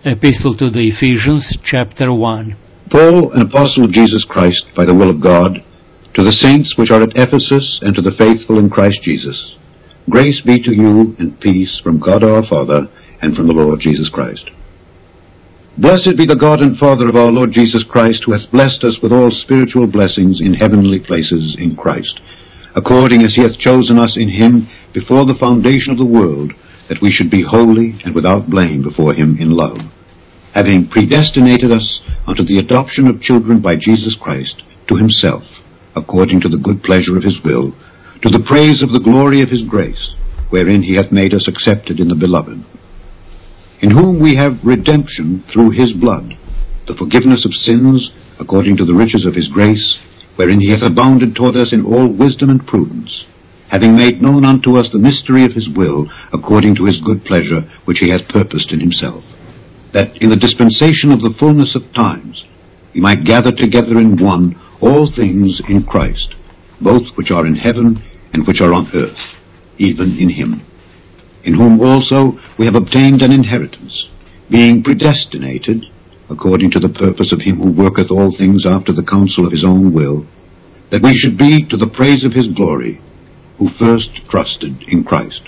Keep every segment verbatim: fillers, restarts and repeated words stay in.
Epistle to the Ephesians, chapter one. Paul, an apostle of Jesus Christ, by the will of God, to the saints which are at Ephesus, and to the faithful in Christ Jesus, grace be to you and peace from God our Father, and from the Lord Jesus Christ. Blessed be the God and Father of our Lord Jesus Christ, who hath blessed us with all spiritual blessings in heavenly places in Christ, according as he hath chosen us in him before the foundation of the world, that we should be holy and without blame before him in love, having predestinated us unto the adoption of children by Jesus Christ to himself, according to the good pleasure of his will, to the praise of the glory of his grace, wherein he hath made us accepted in the Beloved, in whom we have redemption through his blood, the forgiveness of sins, according to the riches of his grace, wherein he hath abounded toward us in all wisdom and prudence, having made known unto us the mystery of his will, according to his good pleasure, which he hath purposed in himself, that in the dispensation of the fullness of times he might gather together in one all things in Christ, both which are in heaven and which are on earth, even in him, in whom also we have obtained an inheritance, being predestinated, according to the purpose of him who worketh all things after the counsel of his own will, that we should be to the praise of his glory, who first trusted in Christ,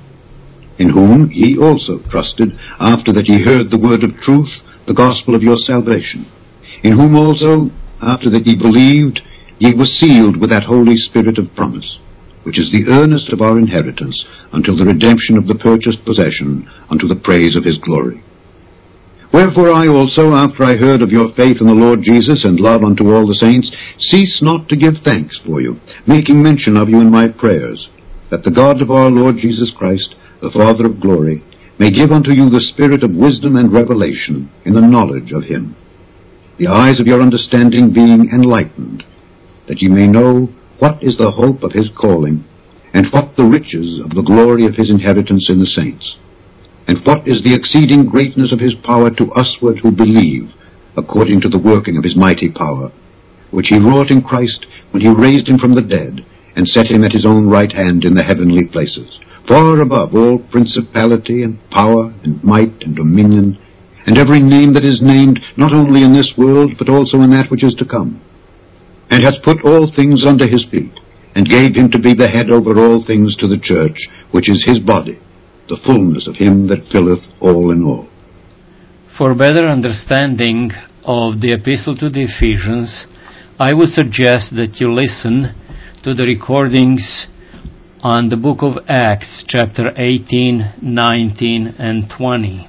in whom ye also trusted, after that ye heard the word of truth, the gospel of your salvation, in whom also, after that ye believed, ye were sealed with that Holy Spirit of promise, which is the earnest of our inheritance, until the redemption of the purchased possession, unto the praise of his glory. Wherefore I also, after I heard of your faith in the Lord Jesus and love unto all the saints, cease not to give thanks for you, making mention of you in my prayers, that the God of our Lord Jesus Christ, the Father of glory, may give unto you the spirit of wisdom and revelation in the knowledge of him, the eyes of your understanding being enlightened, that ye may know what is the hope of his calling, and what the riches of the glory of his inheritance in the saints, and what is the exceeding greatness of his power to usward who believe, according to the working of his mighty power, which he wrought in Christ when he raised him from the dead, and set him at his own right hand in the heavenly places, far above all principality and power and might and dominion, and every name that is named, not only in this world, but also in that which is to come, and hath put all things under his feet, and gave him to be the head over all things to the church, which is his body, the fullness of him that filleth all in all. For better understanding of the Epistle to the Ephesians, I would suggest that you listen to the recordings on the book of Acts, chapter eighteen, nineteen, and twenty.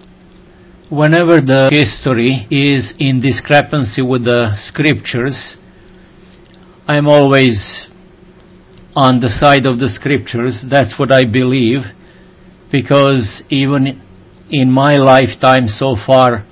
Whenever the history is in discrepancy with the scriptures, I am always on the side of the scriptures. That's what I believe, because even in my lifetime so far,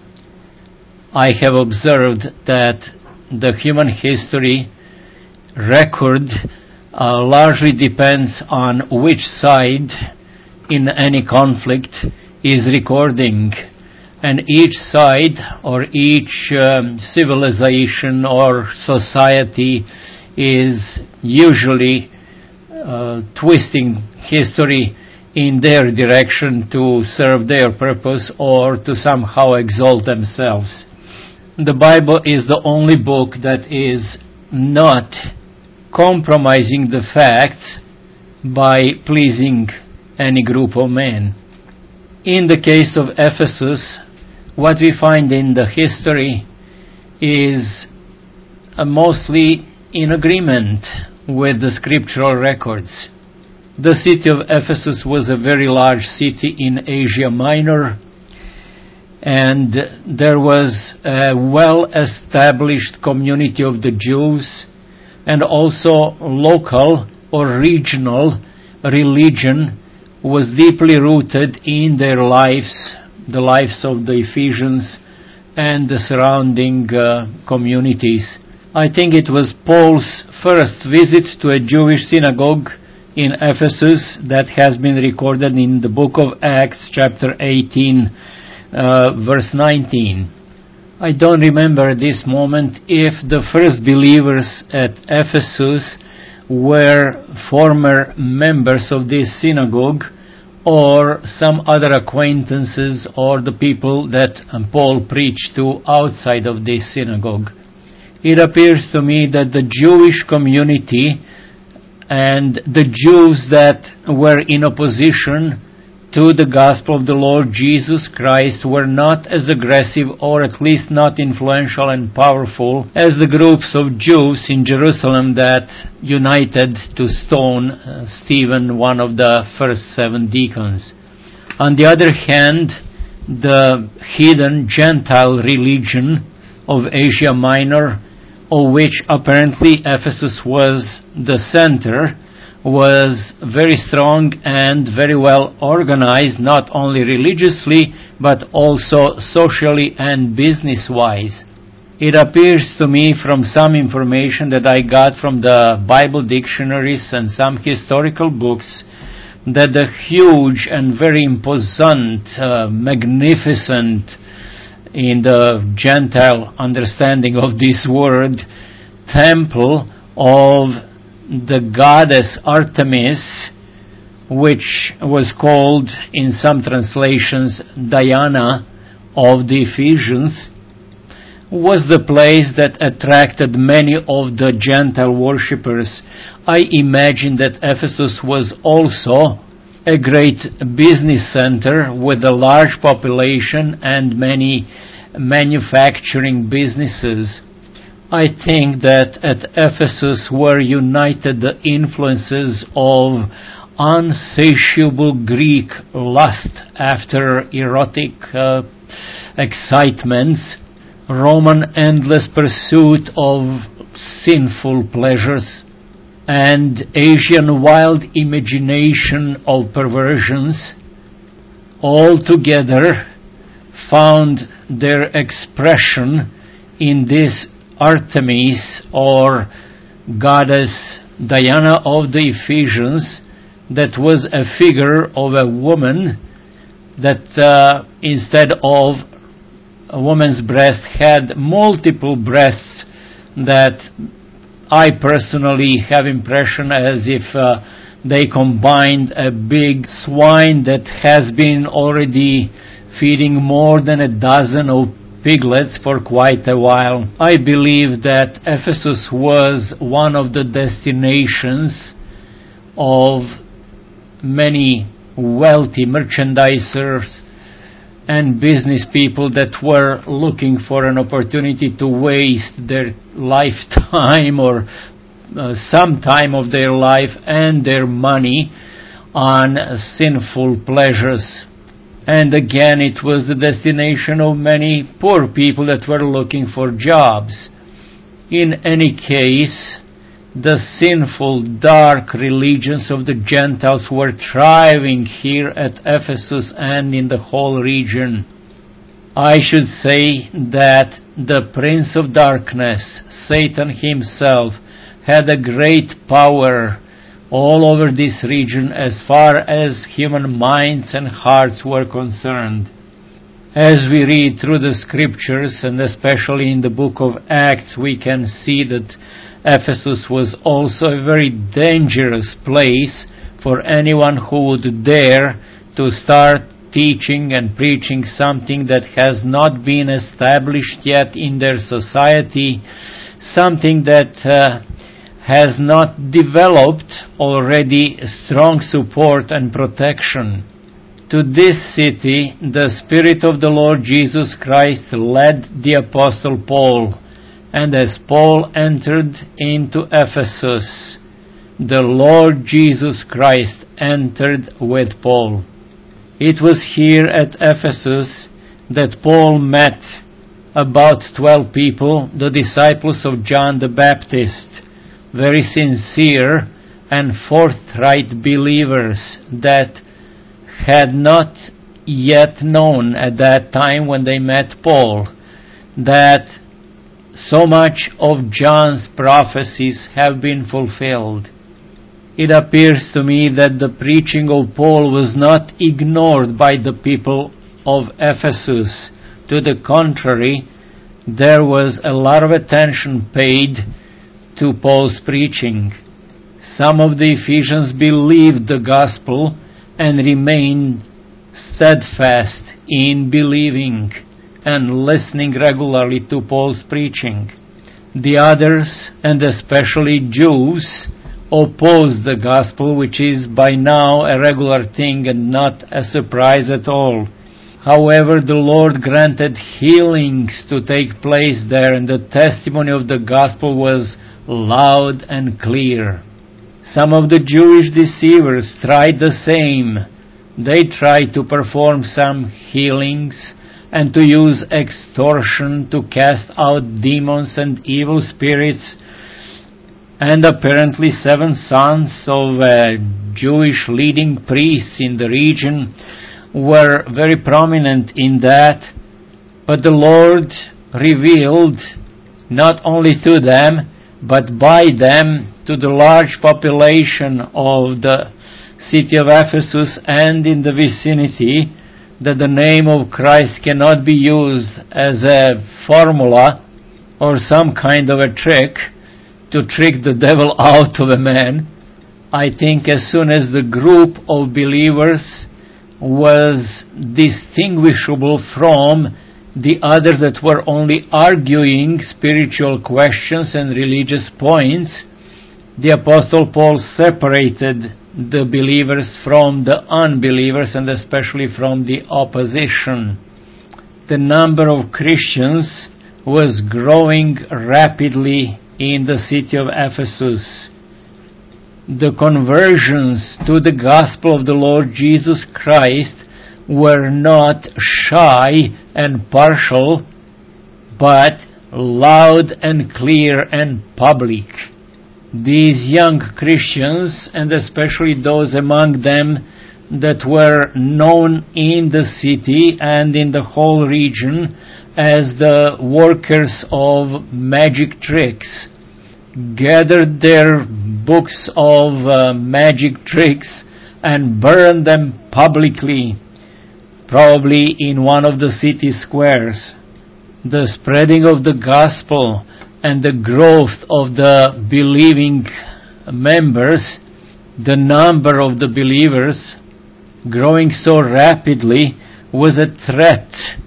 I have observed that the human history record uh, largely depends on which side in any conflict is recording. And each side or each um, civilization or society is usually uh, twisting history in their direction to serve their purpose or to somehow exalt themselves. The Bible is the only book that is not compromising the facts by pleasing any group of men. In the case of Ephesus, what we find in the history is uh, mostly in agreement with the scriptural records. The city of Ephesus was a very large city in Asia Minor, and there was a well-established community of the Jews, and also local or regional religion was deeply rooted in their lives, the lives of the Ephesians and the surrounding uh, communities. I think it was Paul's first visit to a Jewish synagogue in Ephesus that has been recorded in the book of Acts, chapter eighteen, uh, verse nineteen. I don't remember this moment if the first believers at Ephesus were former members of this synagogue, or some other acquaintances or the people that Paul preached to outside of this synagogue. It appears to me that the Jewish community and the Jews that were in opposition to the gospel of the Lord Jesus Christ were not as aggressive, or at least not influential and powerful, as the groups of Jews in Jerusalem that united to stone uh, Stephen, one of the first seven deacons. On the other hand, the heathen Gentile religion of Asia Minor, of which apparently Ephesus was the center, was very strong and very well organized, not only religiously, but also socially and business-wise. It appears to me from some information that I got from the Bible dictionaries and some historical books that the huge and very imposant, uh, magnificent, in the Gentile understanding of this word, temple of the goddess Artemis, which was called in some translations Diana of the Ephesians, was the place that attracted many of the Gentile worshippers. I imagine that Ephesus was also a great business center with a large population and many manufacturing businesses. I think that at Ephesus were united the influences of unsatiable Greek lust after erotic uh, excitements, Roman endless pursuit of sinful pleasures, and Asian wild imagination of perversions, all together found their expression in this Artemis, or goddess Diana of the Ephesians, that was a figure of a woman that uh, instead of a woman's breast had multiple breasts, that I personally have impression as if uh, they combined a big swine that has been already feeding more than a dozen of piglets for quite a while. I believe that Ephesus was one of the destinations of many wealthy merchandisers and business people that were looking for an opportunity to waste their lifetime or uh, some time of their life and their money on sinful pleasures. And again, it was the destination of many poor people that were looking for jobs. In any case, the sinful, dark religions of the Gentiles were thriving here at Ephesus and in the whole region. I should say that the Prince of Darkness, Satan himself, had a great power all over this region as far as human minds and hearts were concerned. As we read through the scriptures, and especially in the book of Acts, we can see that Ephesus was also a very dangerous place for anyone who would dare to start teaching and preaching something that has not been established yet in their society, something that uh, has not developed already strong support and protection. To this city, the Spirit of the Lord Jesus Christ led the Apostle Paul, and as Paul entered into Ephesus, the Lord Jesus Christ entered with Paul. It was here at Ephesus that Paul met about twelve people, the disciples of John the Baptist, very sincere and forthright believers that had not yet known at that time when they met Paul that so much of John's prophecies have been fulfilled. It appears to me that the preaching of Paul was not ignored by the people of Ephesus. To the contrary, there was a lot of attention paid to Paul's preaching. Some of the Ephesians believed the gospel and remained steadfast in believing and listening regularly to Paul's preaching. The others, and especially Jews, opposed the gospel, which is by now a regular thing and not a surprise at all. However, the Lord granted healings to take place there, and the testimony of the gospel was loud and clear. Some of the Jewish deceivers tried the same. They tried to perform some healings and to use extortion to cast out demons and evil spirits. And apparently seven sons of uh, Jewish leading priests in the region were very prominent in that. But the Lord revealed not only to them, but by them to the large population of the city of Ephesus and in the vicinity, that the name of Christ cannot be used as a formula or some kind of a trick to trick the devil out of a man. I think as soon as the group of believers was distinguishable from the others that were only arguing spiritual questions and religious points, the Apostle Paul separated the believers from the unbelievers, and especially from the opposition. The number of Christians was growing rapidly in the city of Ephesus. The conversions to the gospel of the Lord Jesus Christ were not shy and partial, but loud and clear and public. These young Christians, and especially those among them that were known in the city and in the whole region as the workers of magic tricks, gathered their books of uh, magic tricks and burned them publicly, probably in one of the city squares. The spreading of the gospel and the growth of the believing members, the number of the believers growing so rapidly, was a threat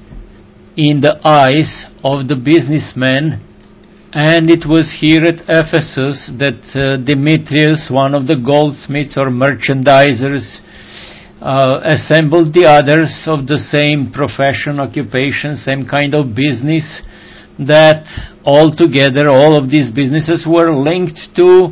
in the eyes of the businessmen. And it was here at Ephesus that uh, Demetrius, one of the goldsmiths or merchandisers, uh, assembled the others of the same profession, occupation, same kind of business, that all together, all of these businesses were linked to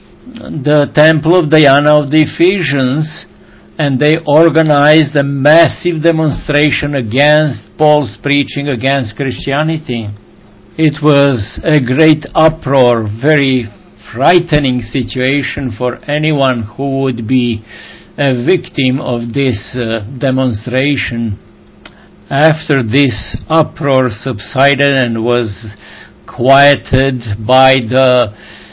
the temple of Diana of the Ephesians, and they organized a massive demonstration against Paul's preaching, against Christianity. It was a great uproar, very frightening situation for anyone who would be a victim of this uh, demonstration. After this uproar subsided and was quieted by the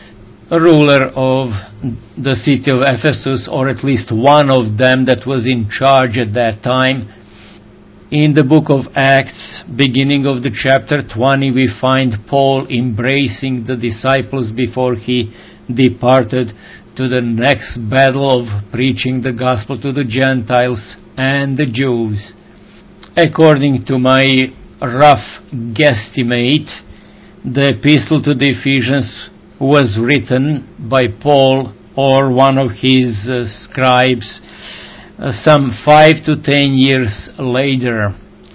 ruler of the city of Ephesus, or at least one of them that was in charge at that time, in the book of Acts, beginning of the chapter twenty, we find Paul embracing the disciples before he departed to the next battle of preaching the gospel to the Gentiles and the Jews. According to my rough guesstimate, the epistle to the Ephesians was written by Paul or one of his uh, scribes uh, some five to ten years later.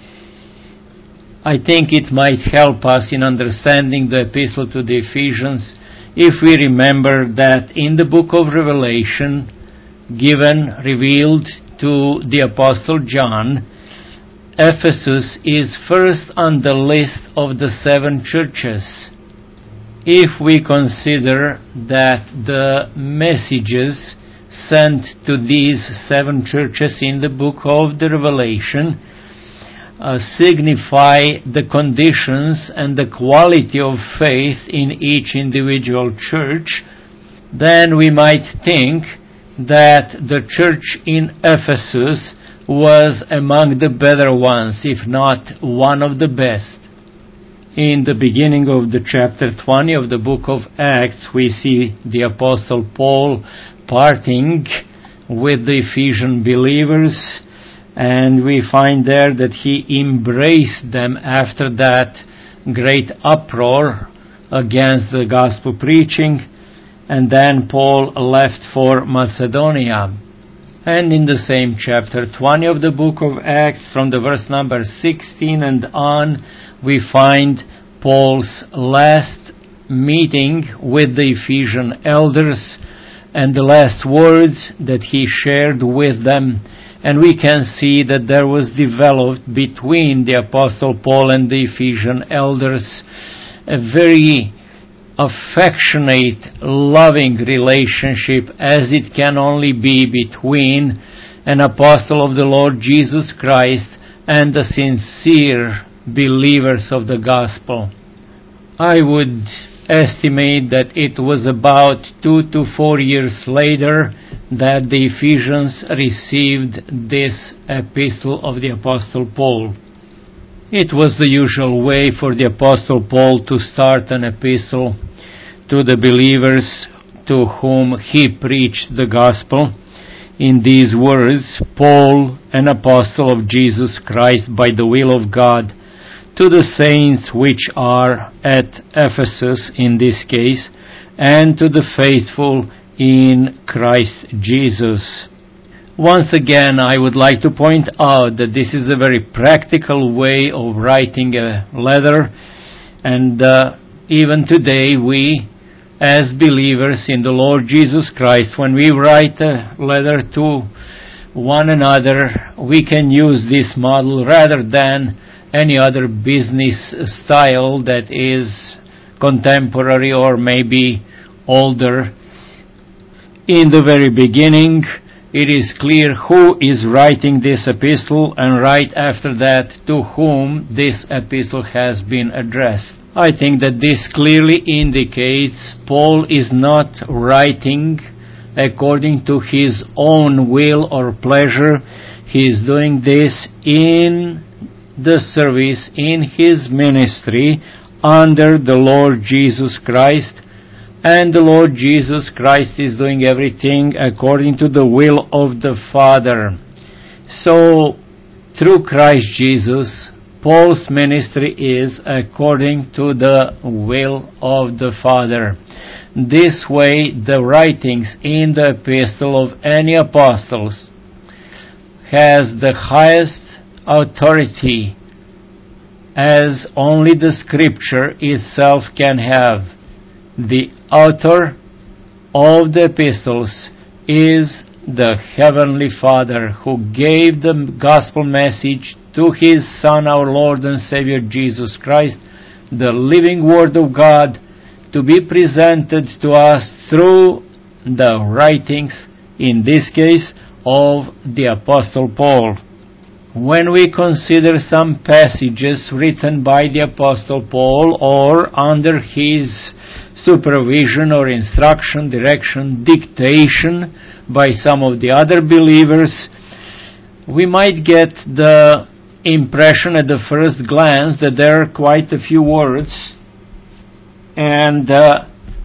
I think it might help us in understanding the epistle to the Ephesians if we remember that in the book of Revelation, given, revealed to the Apostle John, Ephesus is first on the list of the seven churches. If we consider that the messages sent to these seven churches in the book of the Revelation uh, signify the conditions and the quality of faith in each individual church, then we might think that the church in Ephesus was among the better ones, if not one of the best. In the beginning of the chapter twenty of the book of Acts, we see the Apostle Paul parting with the Ephesian believers, and we find there that he embraced them after that great uproar against the gospel preaching, and then Paul left for Macedonia. And in the same chapter twenty of the book of Acts, from the verse number sixteen and on, we find Paul's last meeting with the Ephesian elders and the last words that he shared with them. And we can see that there was developed between the Apostle Paul and the Ephesian elders a very affectionate, loving relationship, as it can only be between an apostle of the Lord Jesus Christ and the sincere believers of the gospel. I would estimate that it was about two to four years later that the Ephesians received this epistle of the Apostle Paul. It was the usual way for the Apostle Paul to start an epistle to the believers to whom he preached the gospel in these words: Paul, an apostle of Jesus Christ by the will of God, to the saints which are at Ephesus in this case, and to the faithful in Christ Jesus. Once again, I would like to point out that this is a very practical way of writing a letter, and uh, even today we, as believers in the Lord Jesus Christ, when we write a letter to one another, we can use this model rather than any other business style that is contemporary or maybe older. In the very beginning, it is clear who is writing this epistle, and right after that, to whom this epistle has been addressed. I think that this clearly indicates Paul is not writing according to his own will or pleasure. He is doing this in the service, in his ministry, under the Lord Jesus Christ, and the Lord Jesus Christ is doing everything according to the will of the Father. So, through Christ Jesus, Paul's ministry is according to the will of the Father. This way, the writings in the epistle of any apostles has the highest authority, as only the Scripture itself can have. The author of the epistles is the Heavenly Father, who gave the gospel message to His Son, our Lord and Savior Jesus Christ, the living Word of God, to be presented to us through the writings, in this case, of the Apostle Paul. When we consider some passages written by the Apostle Paul, or under his supervision or instruction, direction, dictation by some of the other believers, we might get the impression at the first glance that there are quite a few words, and uh,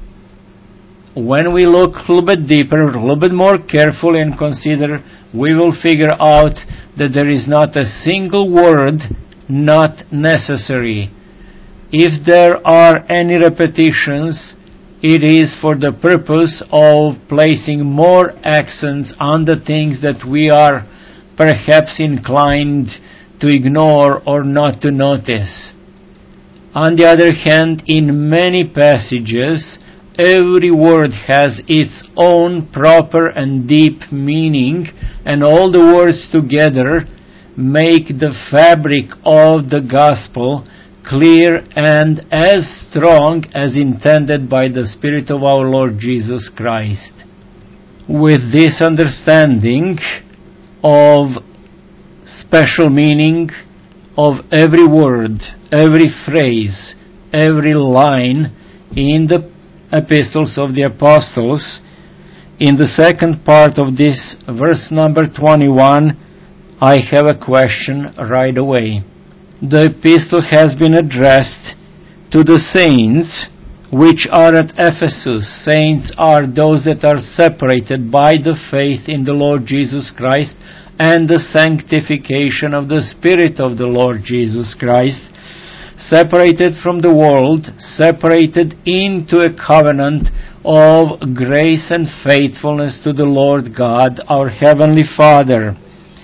when we look a little bit deeper, a little bit more carefully and consider, we will figure out that there is not a single word not necessary. If there are any repetitions, it is for the purpose of placing more accents on the things that we are perhaps inclined to ignore or not to notice. On the other hand, in many passages, every word has its own proper and deep meaning, and all the words together make the fabric of the gospel clear and as strong as intended by the Spirit of our Lord Jesus Christ. With this understanding of special meaning of every word, every phrase, every line in the epistles of the apostles, in the second part of this verse number twenty-one, I have a question right away. The epistle has been addressed to the saints which are at Ephesus. Saints are those that are separated by the faith in the Lord Jesus Christ and the sanctification of the Spirit of the Lord Jesus Christ, separated from the world, separated into a covenant of grace and faithfulness to the Lord God, our Heavenly Father.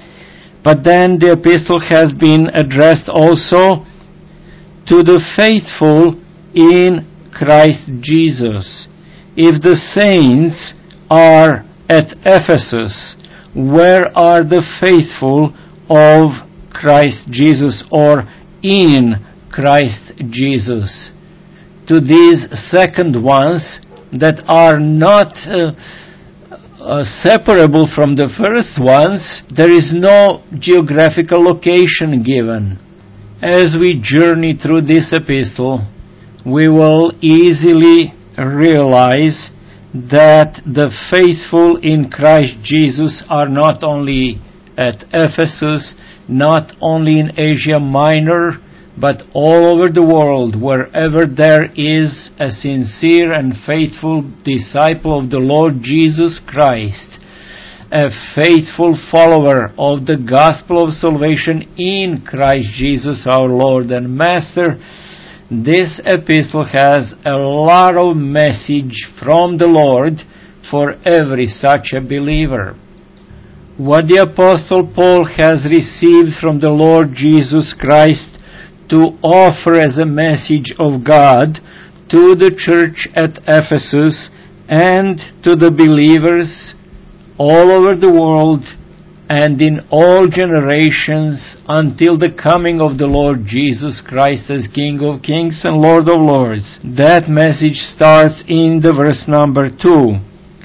But then the epistle has been addressed also to the faithful in Christ Jesus. If the saints are at Ephesus, where are the faithful of Christ Jesus, or in Christ Jesus? To these second ones that are not uh, uh, separable from the first ones, there is no geographical location given. As we journey through this epistle, we will easily realize that the faithful in Christ Jesus are not only at Ephesus, not only in Asia Minor, but all over the world, wherever there is a sincere and faithful disciple of the Lord Jesus Christ, a faithful follower of the gospel of salvation in Christ Jesus our Lord and Master. This epistle has a lot of message from the Lord for every such a believer. What the Apostle Paul has received from the Lord Jesus Christ to offer as a message of God to the church at Ephesus and to the believers all over the world and in all generations until the coming of the Lord Jesus Christ as King of Kings and Lord of Lords. That message starts in the verse number two.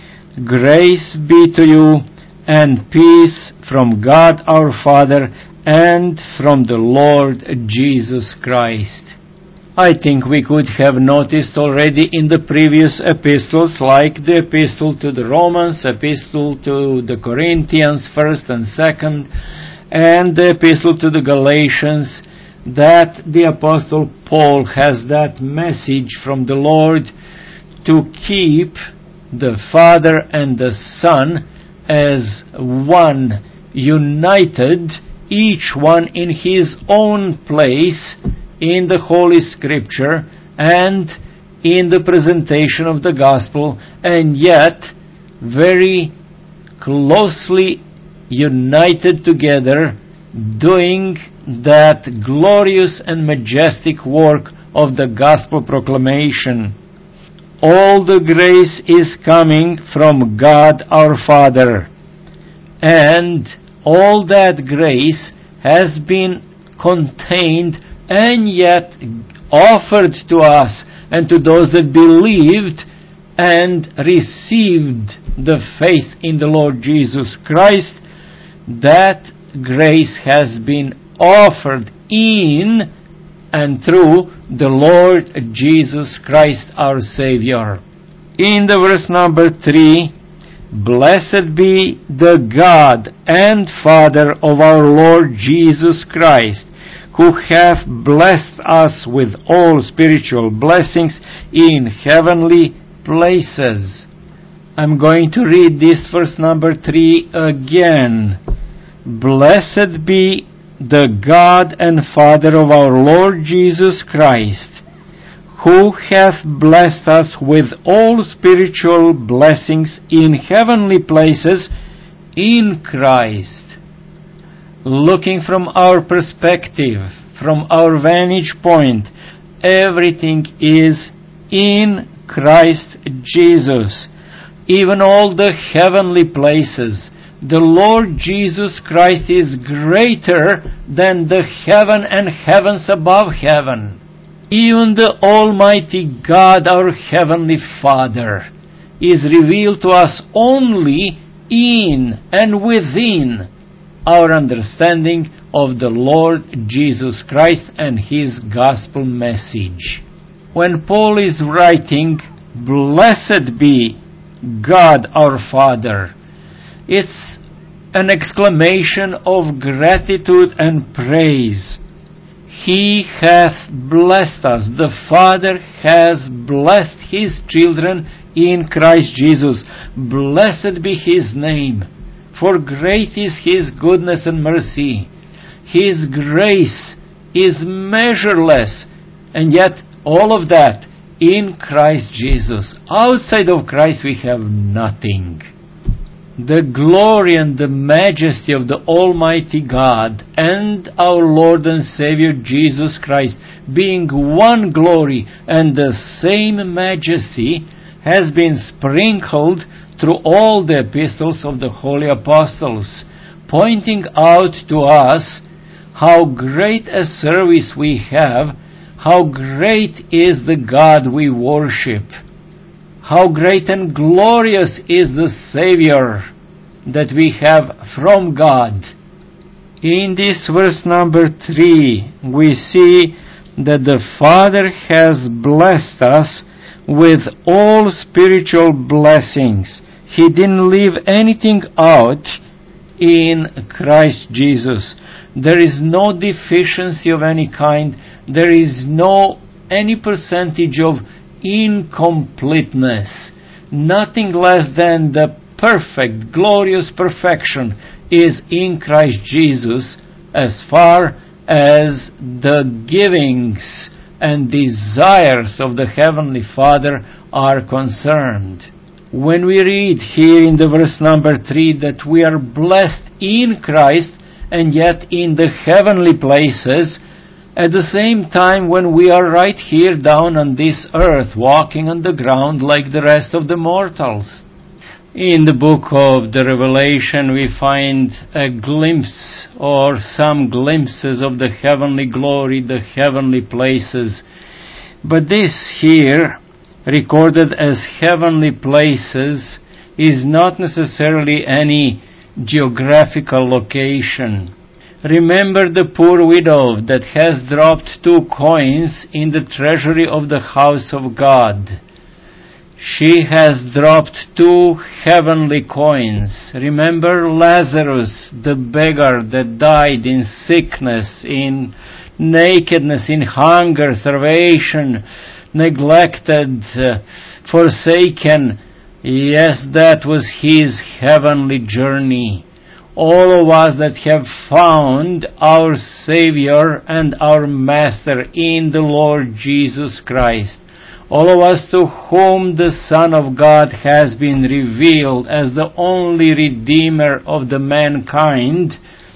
Grace be to you and peace from God our Father and from the Lord Jesus Christ. I think we could have noticed already in the previous epistles, like the epistle to the Romans, epistle to the Corinthians, first and second, and the epistle to the Galatians, that the Apostle Paul has that message from the Lord to keep the Father and the Son as one, united, each one in his own place in the Holy Scripture and in the presentation of the gospel, and yet very closely united together, doing that glorious and majestic work of the gospel proclamation. All the grace is coming from God our Father, and all that grace has been contained and yet offered to us and to those that believed and received the faith in the Lord Jesus Christ. That grace has been offered in and through the Lord Jesus Christ our Savior. In the verse number three, blessed be the God and Father of our Lord Jesus Christ, who hath blessed us with all spiritual blessings in heavenly places. I'm going to read this verse number three again. Blessed be the God and Father of our Lord Jesus Christ, who hath blessed us with all spiritual blessings in heavenly places in Christ. Looking from our perspective, from our vantage point, everything is in Christ Jesus. Even all the heavenly places. The Lord Jesus Christ is greater than the heaven and heavens above heaven. Even the Almighty God, our Heavenly Father, is revealed to us only in and within our understanding of the Lord Jesus Christ and His gospel message. When Paul is writing, blessed be God our Father, it's an exclamation of gratitude and praise. He hath blessed us. The Father has blessed His children in Christ Jesus. Blessed be His name, for great is His goodness and mercy. His grace is measureless, and yet all of that in Christ Jesus. Outside of Christ we have nothing. The glory and the majesty of the Almighty God and our Lord and Savior Jesus Christ, being one glory and the same majesty, has been sprinkled through all the epistles of the holy apostles, pointing out to us how great a service we have, how great is the God we worship, how great and glorious is the Savior that we have from God. In this verse number three, we see that the Father has blessed us with all spiritual blessings. He didn't leave anything out in Christ Jesus. There is no deficiency of any kind. There is no any percentage of incompleteness. Nothing less than the perfect, glorious perfection is in Christ Jesus as far as the givings and desires of the Heavenly Father are concerned. When we read here in the verse number three that we are blessed in Christ and yet in the heavenly places, at the same time when we are right here down on this earth, walking on the ground like the rest of the mortals. In the book of the Revelation we find a glimpse or some glimpses of the heavenly glory, the heavenly places. But this here, recorded as heavenly places, is not necessarily any geographical location. Remember the poor widow that has dropped two coins in the treasury of the house of God. She has dropped two heavenly coins. Remember Lazarus, the beggar that died in sickness, in nakedness, in hunger, starvation, neglected, uh, forsaken. Yes, that was his heavenly journey. All of us that have found our Savior and our Master in the Lord Jesus Christ, all of us to whom the Son of God has been revealed as the only Redeemer of the mankind,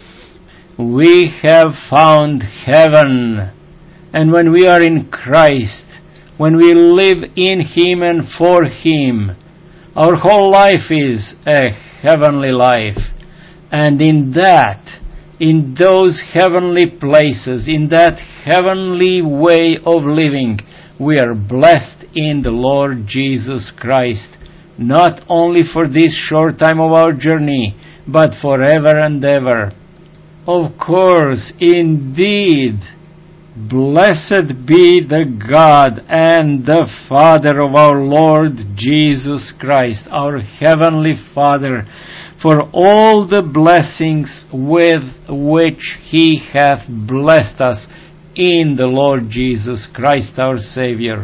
we have found heaven. And when we are in Christ, when we live in Him and for Him, our whole life is a heavenly life. And in that, in those heavenly places, in that heavenly way of living, we are blessed in the Lord Jesus Christ, not only for this short time of our journey, but forever and ever. Of course, indeed, blessed be the God and the Father of our Lord Jesus Christ, our Heavenly Father, for all the blessings with which He hath blessed us in the Lord Jesus Christ our Savior.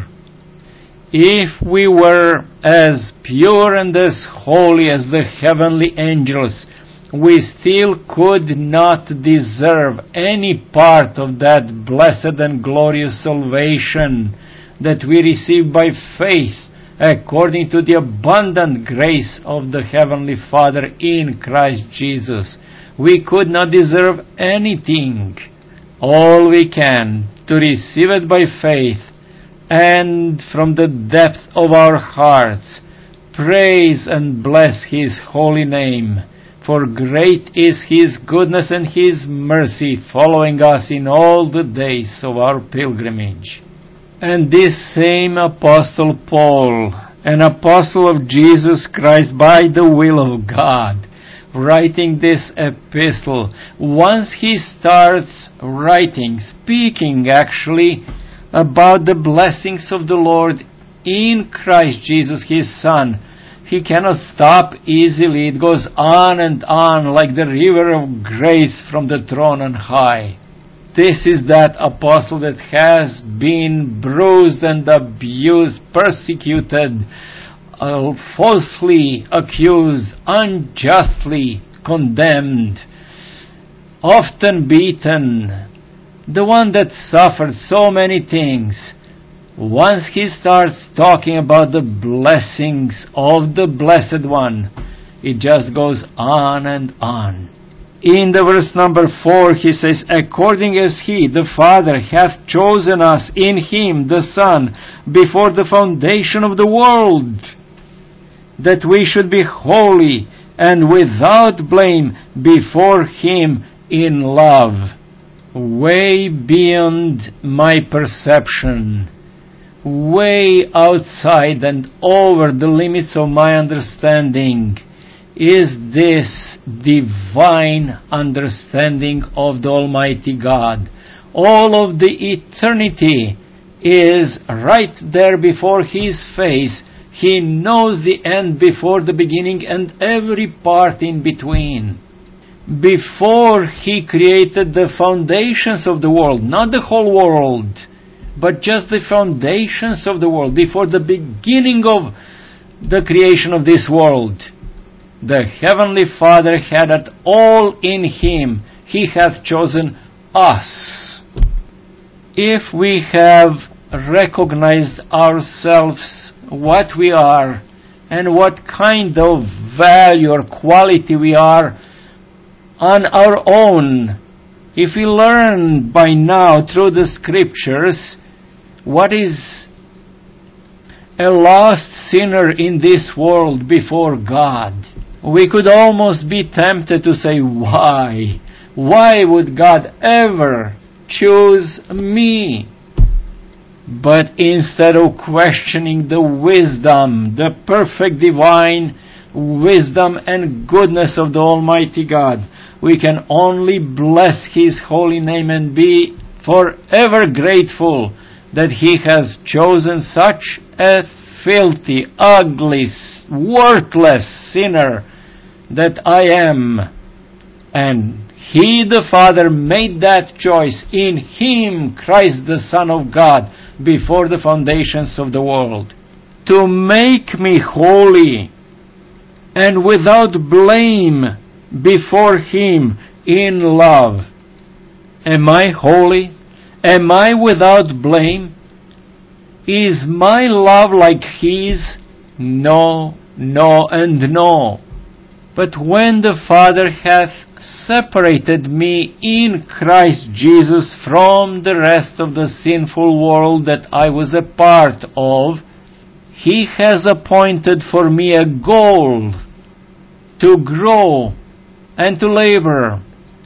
If we were as pure and as holy as the heavenly angels, we still could not deserve any part of that blessed and glorious salvation that we receive by faith according to the abundant grace of the Heavenly Father in Christ Jesus. We could not deserve anything. All we can to receive it by faith and from the depth of our hearts praise and bless His holy name. For great is His goodness and His mercy following us in all the days of our pilgrimage. And this same Apostle Paul, an apostle of Jesus Christ by the will of God, writing this epistle, once he starts writing, speaking actually about the blessings of the Lord in Christ Jesus, His Son, he cannot stop easily. It goes on and on like the river of grace from the throne on high. this is that apostle that has been bruised and abused, persecuted, uh, falsely accused, unjustly condemned, often beaten, the one that suffered so many things. Once he starts talking about the blessings of the Blessed One, it just goes on and on. In the verse number four, he says, according as he, the Father, hath chosen us in him, the Son, before the foundation of the world, that we should be holy and without blame before him in love. Way beyond my perception, way outside and over the limits of my understanding, is this divine understanding of the Almighty God. All of the eternity is right there before His face. He knows the end before the beginning and every part in between. Before He created the foundations of the world, not the whole world, but just the foundations of the world, before the beginning of the creation of this world, the Heavenly Father had it all in Him. He hath chosen us. If we have recognized ourselves, what we are, and what kind of value or quality we are on our own, if we learn by now through the Scriptures what is a lost sinner in this world before God, we could almost be tempted to say, why? Why would God ever choose me? But instead of questioning the wisdom, the perfect divine wisdom and goodness of the Almighty God, we can only bless His holy name and be forever grateful that He has chosen such a filthy, ugly, worthless sinner that I am. And He, the Father, made that choice in Him, Christ the Son of God, before the foundations of the world, to make me holy and without blame before Him in love. Am I holy? Am I without blame? Is my love like His? No, no, and no. But when the Father hath separated me in Christ Jesus from the rest of the sinful world that I was a part of, He has appointed for me a goal to grow and to labor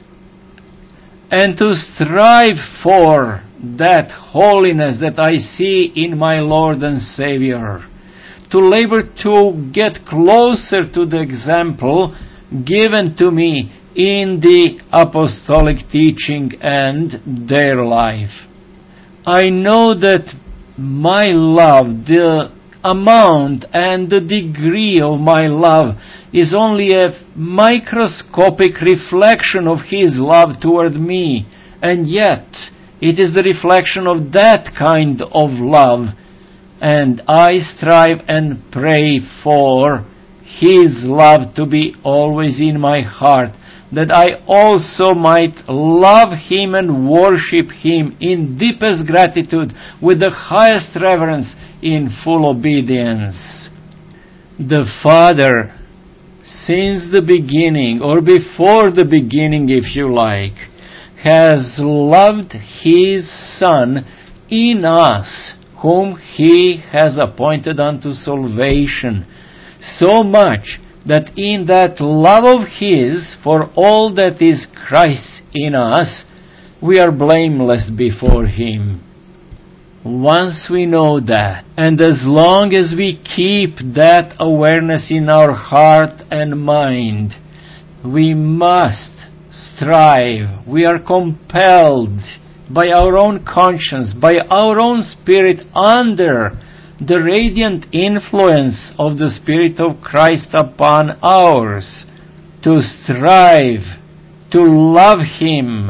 and to strive for that holiness that I see in my Lord and Savior, to labor to get closer to the example given to me in the apostolic teaching and their life. I know that my love, the amount and the degree of my love, is only a microscopic reflection of His love toward me, and yet it is the reflection of that kind of love, and I strive and pray for His love to be always in my heart, that I also might love Him and worship Him in deepest gratitude, with the highest reverence, in full obedience. The Father, since the beginning, or before the beginning if you like, has loved His Son in us, whom He has appointed unto salvation, so much that in that love of His for all that is Christ in us, we are blameless before Him. Once we know that, and as long as we keep that awareness in our heart and mind, we must strive, we are compelled by our own conscience, by our own spirit, under the radiant influence of the Spirit of Christ upon ours, to strive to love Him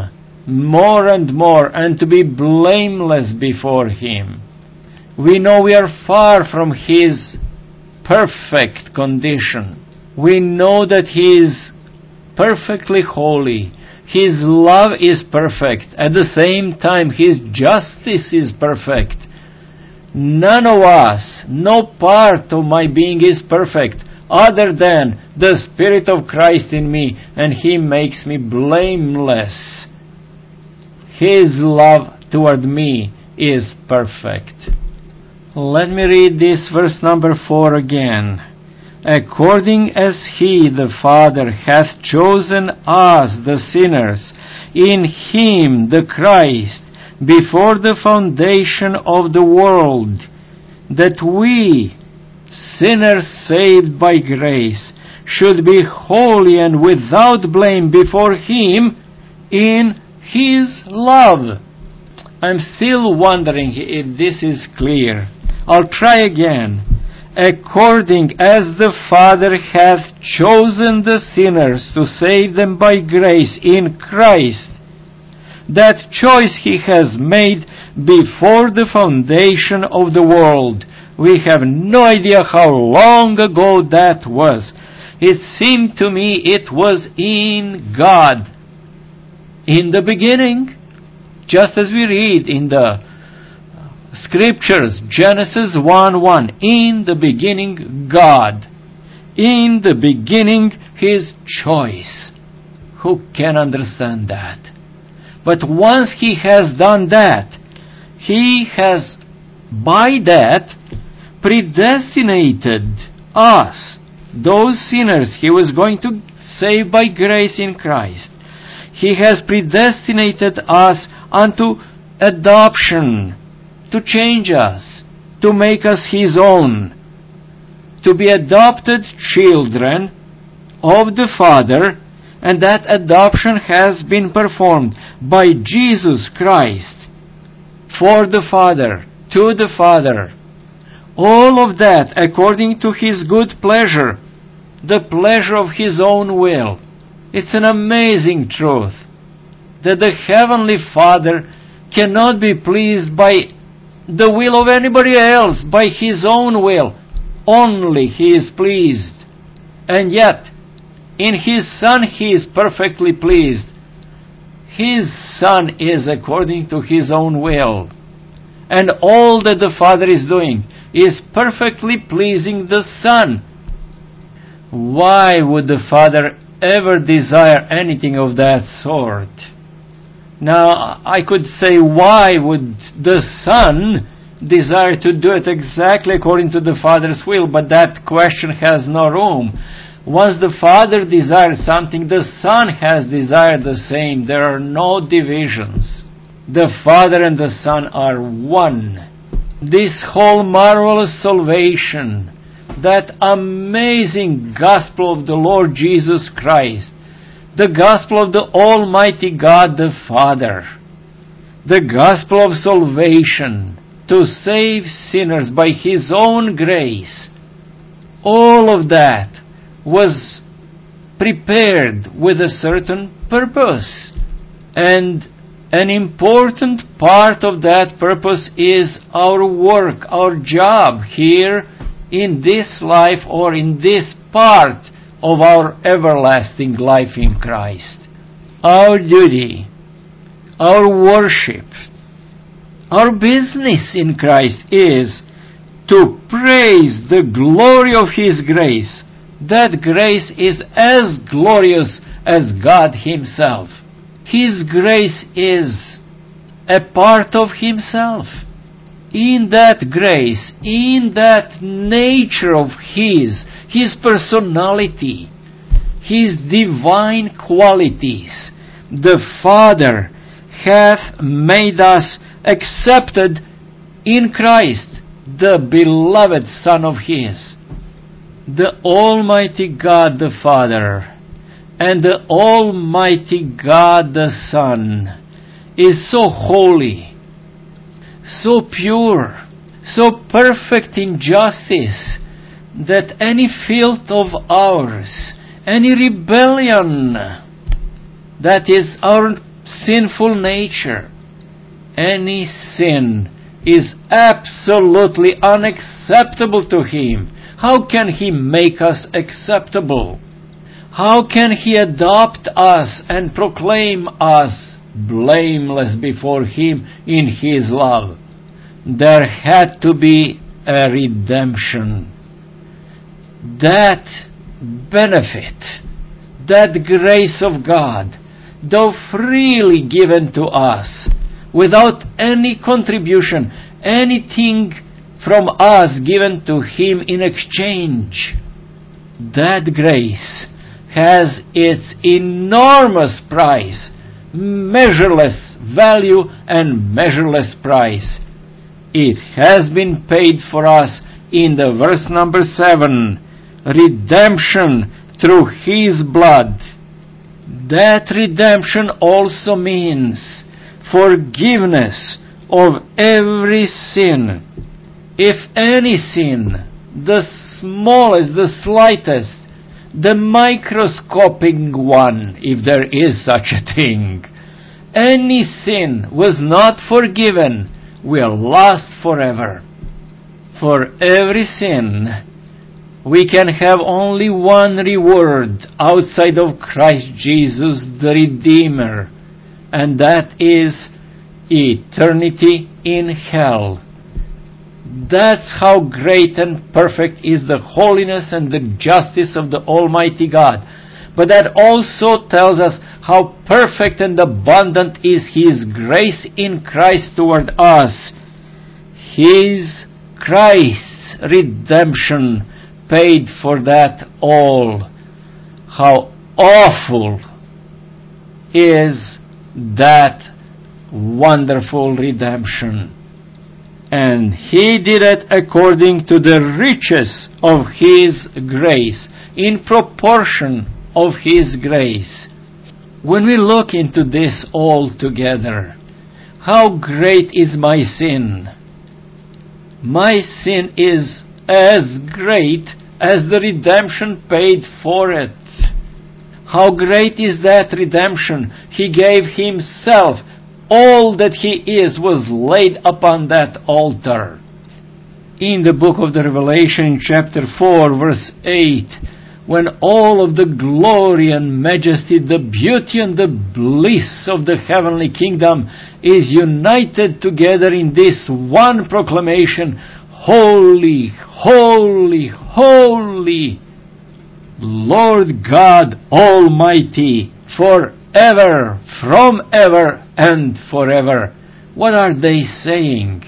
more and more, and to be blameless before Him. We know we are far from His perfect condition. We know that He is perfectly holy. His love is perfect. At the same time, His justice is perfect. None of us, no part of my being is perfect, other than the Spirit of Christ in me, and He makes me blameless. His love toward me is perfect. Let me read this verse number four again. According as He, the Father, hath chosen us, the sinners, in Him, the Christ, before the foundation of the world, that we, sinners saved by grace, should be holy and without blame before Him in His love. I'm still wondering if this is clear. I'll try again. According as the Father hath chosen the sinners to save them by grace in Christ, that choice He has made before the foundation of the world. We have no idea how long ago that was. It seemed to me it was in God. In the beginning, just as we read in the Scriptures, Genesis one one, in the beginning God. In the beginning His choice. Who can understand that? But once He has done that, He has, by that, predestinated us, those sinners He was going to save by grace in Christ. He has predestinated us unto adoption, to change us, to make us His own, to be adopted children of the Father, and that adoption has been performed by Jesus Christ, for the Father, to the Father. All of that according to His good pleasure, the pleasure of His own will. It's an amazing truth that the Heavenly Father cannot be pleased by the will of anybody else, by His own will. Only He is pleased. And yet, in His Son He is perfectly pleased. His Son is according to His own will. And all that the Father is doing is perfectly pleasing the Son. Why would the Father ever desire anything of that sort? Now, I could say, why would the Son desire to do it exactly according to the Father's will? But that question has no room. Once the Father desired something, the Son has desired the same. There are no divisions. The Father and the Son are one. This whole marvelous salvation, that amazing gospel of the Lord Jesus Christ, the gospel of the Almighty God the Father, the gospel of salvation to save sinners by His own grace, all of that was prepared with a certain purpose. And an important part of that purpose is our work, our job here in this life, or in this part of our everlasting life in Christ. Our duty, our worship, our business in Christ is to praise the glory of His grace. That grace is as glorious as God Himself. His grace is a part of Himself. In that grace, in that nature of His, His personality, His divine qualities, the Father hath made us accepted in Christ, the beloved Son of His. The Almighty God the Father and the Almighty God the Son is so holy, so pure, so perfect in justice, that any filth of ours, any rebellion, that is our sinful nature. Any sin is absolutely unacceptable to Him. How can He make us acceptable? How can He adopt us and proclaim us blameless before Him in His love? There had to be a redemption. That benefit, that grace of God, though freely given to us, without any contribution, anything from us given to Him in exchange, that grace has its enormous price, measureless value and measureless price. It has been paid for us in the verse number seven, redemption through His blood. That redemption also means forgiveness of every sin. If any sin, the smallest, the slightest, the microscopic one, if there is such a thing, any sin was not forgiven, will last forever. For every sin, we can have only one reward outside of Christ Jesus, the Redeemer, and that is eternity in hell. That's how great and perfect is the holiness and the justice of the Almighty God. But that also tells us how perfect and abundant is His grace in Christ toward us. His Christ's redemption paid for that all. How awful is that wonderful redemption. And He did it according to the riches of His grace, in proportion of His grace. When we look into this all together, how great is my sin? My sin is as great as the redemption paid for it. How great is that redemption? He gave Himself. All that He is was laid upon that altar. In the book of the Revelation, in chapter four, verse eight, when all of the glory and majesty, the beauty and the bliss of the heavenly kingdom is united together in this one proclamation, Holy, holy, holy, Lord God Almighty, forever, from ever and forever. What are they saying?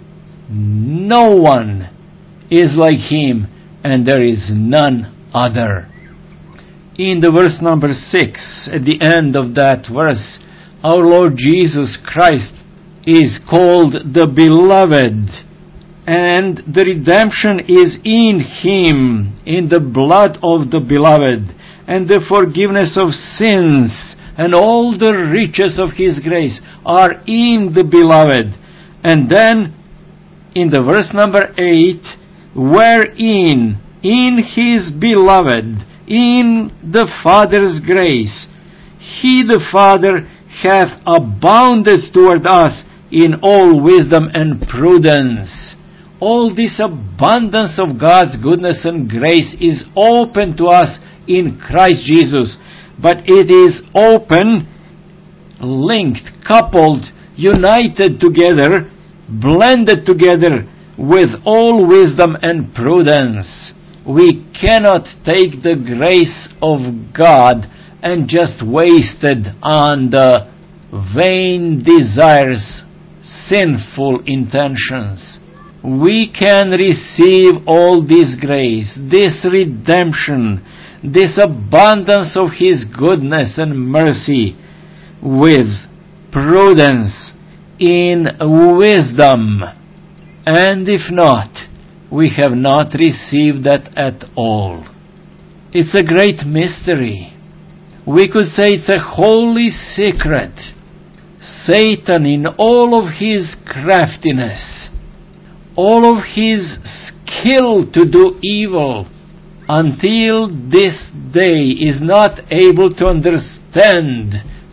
No one is like Him, and there is none other. In the verse number six, at the end of that verse, our Lord Jesus Christ is called the Beloved, and the redemption is in Him, in the blood of the Beloved, and the forgiveness of sins and all the riches of His grace are in the Beloved. And then in the verse number eight, wherein in His Beloved, in the Father's grace, He the Father hath abounded toward us in all wisdom and prudence. All this abundance of God's goodness and grace is open to us in Christ Jesus. But it is open, linked, coupled, united together, blended together with all wisdom and prudence. We cannot take the grace of God and just waste it on the vain desires, sinful intentions. We can receive all this grace, this redemption, this abundance of His goodness and mercy with prudence, in wisdom. And if not, we have not received that at all. It's a great mystery. We could say it's a holy secret. Satan, in all of his craftiness, all of his skill to do evil, until this day is not able to understand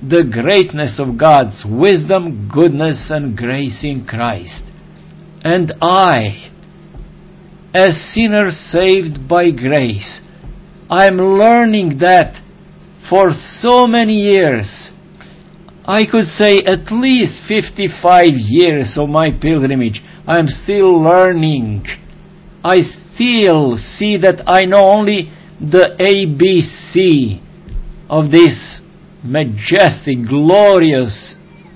the greatness of God's wisdom, goodness, and grace in Christ. And I, as sinner saved by grace, I'm learning that for so many years. I could say at least fifty-five years of my pilgrimage. I'm still learning. I still see that I know only the A B C of this majestic, glorious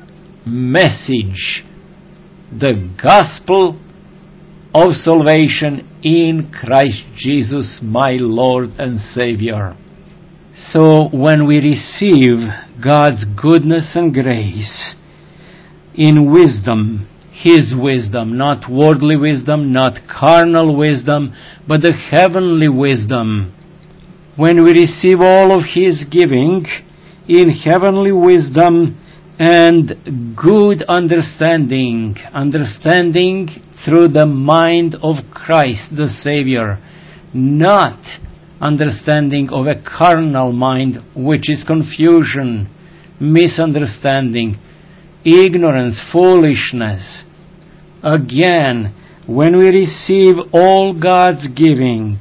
message, the gospel of salvation in Christ Jesus, my Lord and Savior. So when we receive God's goodness and grace in wisdom, His wisdom, not worldly wisdom, not carnal wisdom, but the heavenly wisdom, when we receive all of His giving in heavenly wisdom and good understanding, understanding through the mind of Christ the Savior, not understanding of a carnal mind, which is confusion, misunderstanding, ignorance, foolishness. Again, when we receive all God's giving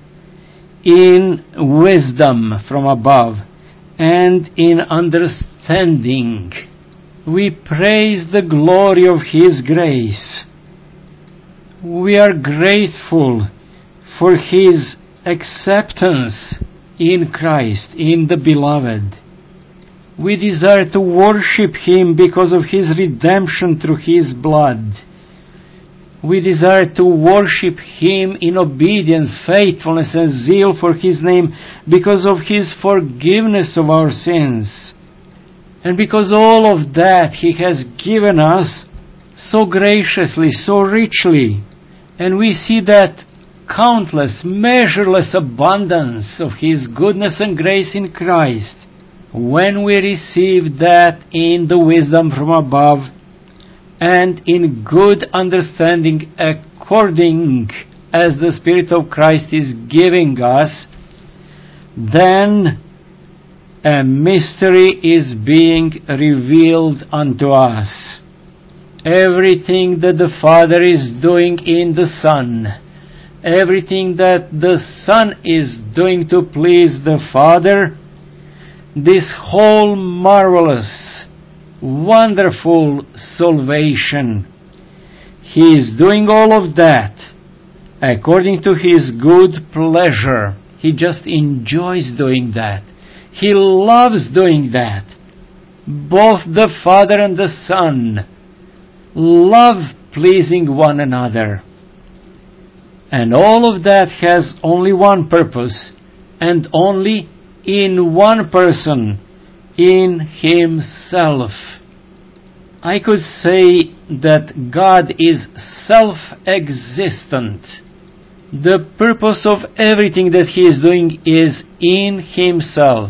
in wisdom from above and in understanding, we praise the glory of His grace. We are grateful for His acceptance in Christ, in the Beloved. We desire to worship Him because of His redemption through His blood. We desire to worship Him in obedience, faithfulness, and zeal for His name because of His forgiveness of our sins. And because all of that He has given us so graciously, so richly. And we see that countless, measureless abundance of His goodness and grace in Christ. When we receive that in the wisdom from above and in good understanding according as the Spirit of Christ is giving us, then a mystery is being revealed unto us. Everything that the Father is doing in the Son, everything that the Son is doing to please the Father, this whole marvelous, wonderful salvation, He is doing all of that according to His good pleasure. He just enjoys doing that. He loves doing that. Both the Father and the Son love pleasing one another. And all of that has only one purpose, and only in one person, in Himself. I could say that God is self-existent. The purpose of everything that He is doing is in Himself.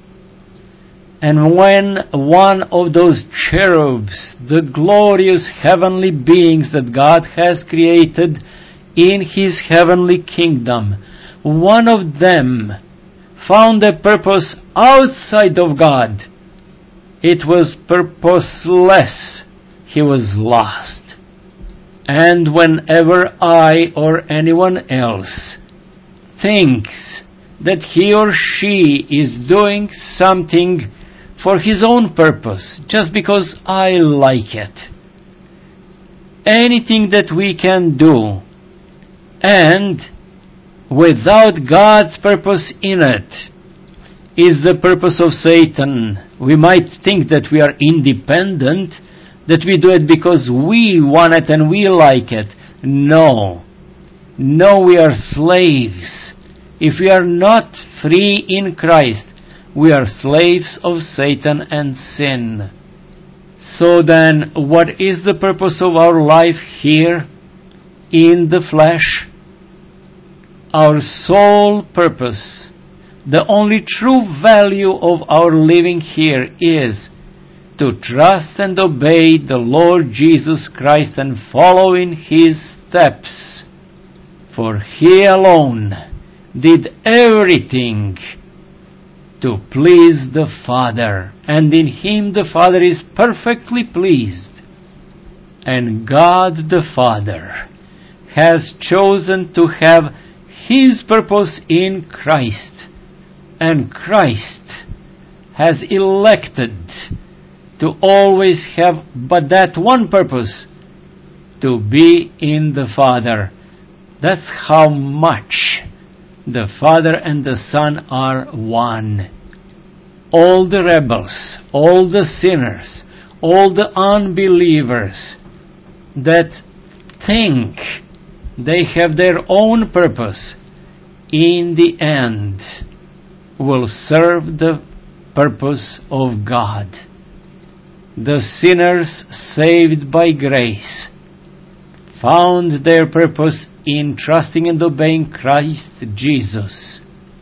And when one of those cherubs, the glorious heavenly beings that God has created in His heavenly kingdom, one of them found a purpose outside of God, it was purposeless. He was lost. And whenever I or anyone else thinks that he or she is doing something for his own purpose, just because I like it, anything that we can do, and without God's purpose in it, is the purpose of Satan. We might think that we are independent, that we do it because we want it and we like it. No. No, we are slaves. If we are not free in Christ, we are slaves of Satan and sin. So then, what is the purpose of our life here in the flesh? Our sole purpose, the only true value of our living here is to trust and obey the Lord Jesus Christ and follow in His steps. For He alone did everything to please the Father. And in Him the Father is perfectly pleased. And God the Father has chosen to have His purpose in Christ. And Christ has elected to always have but that one purpose, to be in the Father. That's how much the Father and the Son are one. All the rebels, all the sinners, all the unbelievers that think they have their own purpose, in the end will serve the purpose of God. The sinners saved by grace found their purpose in trusting and obeying Christ Jesus.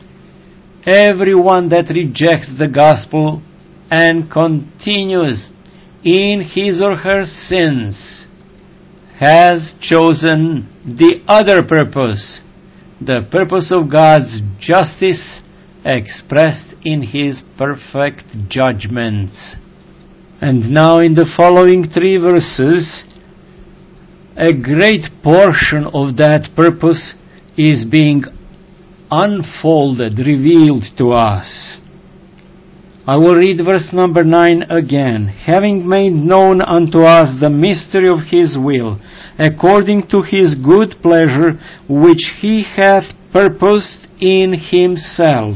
Everyone that rejects the gospel and continues in his or her sins has chosen the other purpose, the purpose of God's justice expressed in His perfect judgments. And now in the following three verses, a great portion of that purpose is being unfolded, revealed to us. I will read verse number nine again. Having made known unto us the mystery of His will, according to His good pleasure, which He hath purposed in Himself,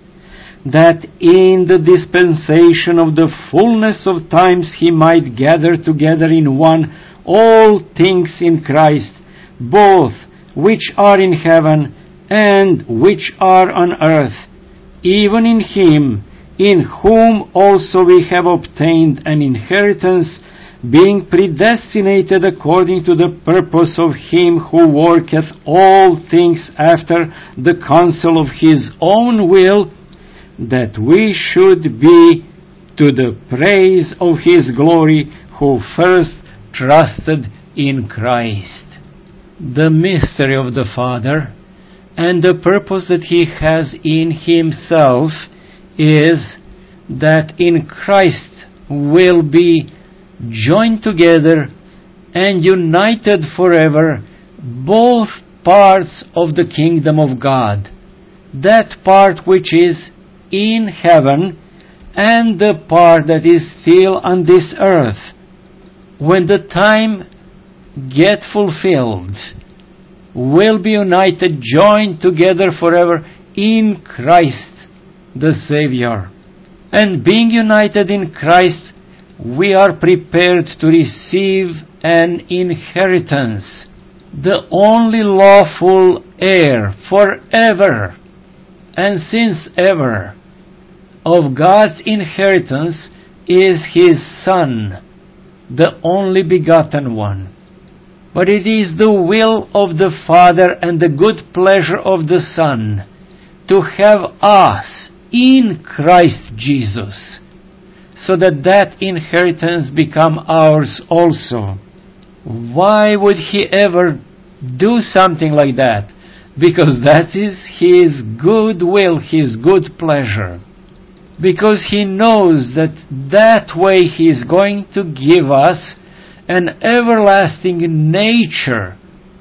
that in the dispensation of the fullness of times He might gather together in one all things in Christ, both which are in heaven and which are on earth, even in Him, in whom also we have obtained an inheritance, being predestinated according to the purpose of Him who worketh all things after the counsel of His own will, that we should be to the praise of His glory, who first trusted in Christ. The mystery of the Father and the purpose that He has in Himself is that in Christ will be joined together and united forever both parts of the kingdom of God, that part which is in heaven and the part that is still on this earth. When the time get fulfilled, will be united, joined together forever in Christ the Savior. And being united in Christ, we are prepared to receive an inheritance, the only lawful heir forever and since ever of God's inheritance is His Son, the only begotten one. But it is the will of the Father and the good pleasure of the Son to have us in Christ Jesus, so that that inheritance become ours also. Why would He ever do something like that? Because that is His good will, His good pleasure. Because He knows that that way He is going to give us an everlasting nature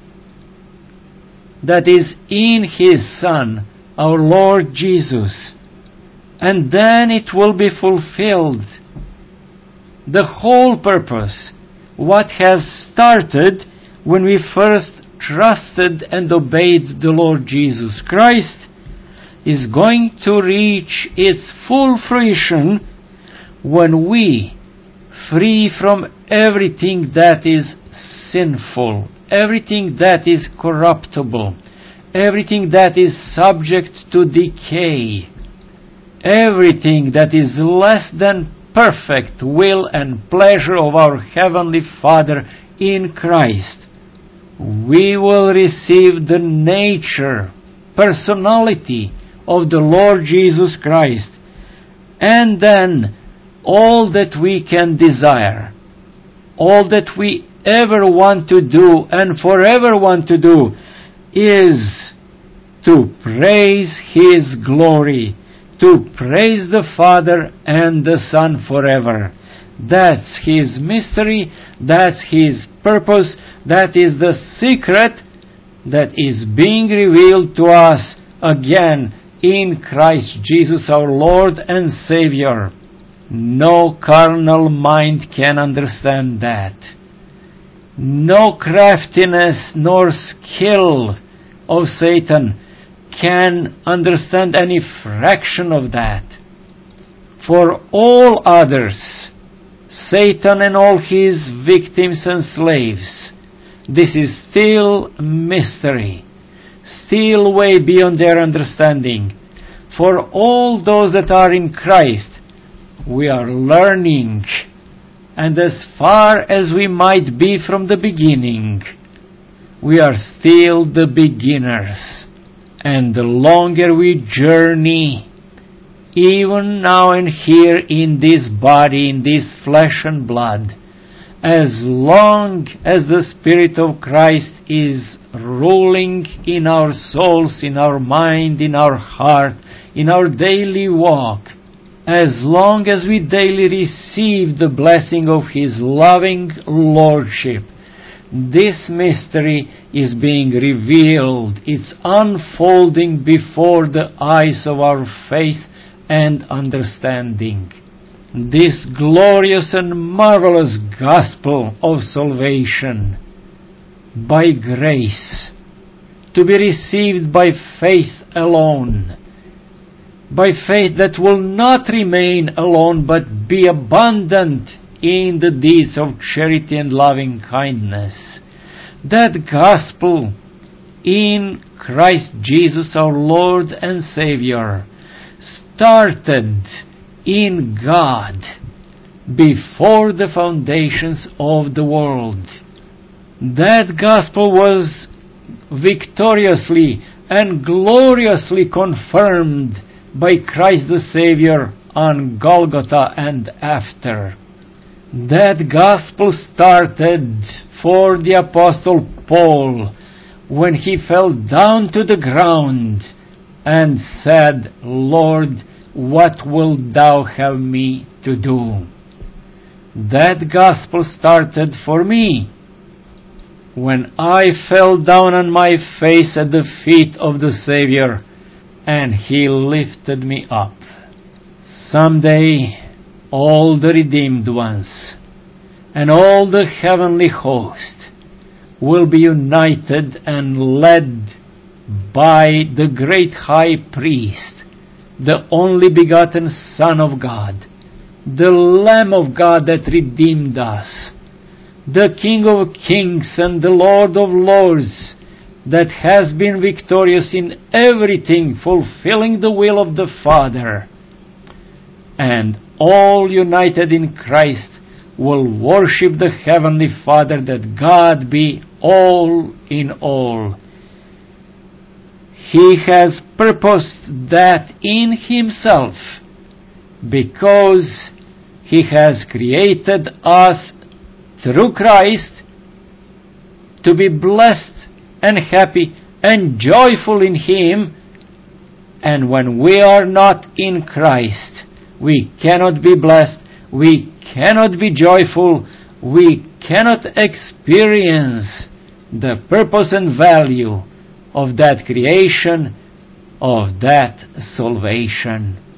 that is in His Son, our Lord Jesus. And then it will be fulfilled. The whole purpose, what has started when we first trusted and obeyed the Lord Jesus Christ, is going to reach its full fruition when we, free from everything that is sinful, everything that is corruptible, everything that is subject to decay, everything that is less than perfect will and pleasure of our Heavenly Father in Christ, we will receive the nature, personality of the Lord Jesus Christ. And then all that we can desire, all that we ever want to do and forever want to do, is to praise His glory, to praise the Father and the Son forever. That's His mystery, that's His purpose, that is the secret that is being revealed to us again in Christ Jesus our Lord and Savior. No carnal mind can understand that. No craftiness nor skill of Satan can understand any fraction of that. For all others, Satan and all his victims and slaves, this is still mystery, still way beyond their understanding. For all those that are in Christ, we are learning, and as far as we might be from the beginning, we are still the beginners. And the longer we journey, even now and here in this body, in this flesh and blood, as long as the Spirit of Christ is ruling in our souls, in our mind, in our heart, in our daily walk, as long as we daily receive the blessing of His loving Lordship, this mystery is being revealed. It's unfolding before the eyes of our faith and understanding. This glorious and marvelous gospel of salvation by grace, to be received by faith alone, by faith that will not remain alone but be abundant in the deeds of charity and loving kindness. That gospel in Christ Jesus our Lord and Savior started in God before the foundations of the world. That gospel was victoriously and gloriously confirmed by Christ the Savior on Golgotha and after. That gospel started for the Apostle Paul when he fell down to the ground and said, Lord, what wilt thou have me to do? That gospel started for me when I fell down on my face at the feet of the Savior and He lifted me up. Someday, all the redeemed ones and all the heavenly host will be united and led by the great high priest, the only begotten Son of God, the Lamb of God that redeemed us, the King of kings and the Lord of lords that has been victorious in everything, fulfilling the will of the Father. And all united in Christ will worship the Heavenly Father, that God be all in all. He has purposed that in Himself, because He has created us through Christ to be blessed and happy and joyful in Him. And when we are not in Christ, we cannot be blessed, we cannot be joyful, we cannot experience the purpose and value of that creation, of that salvation.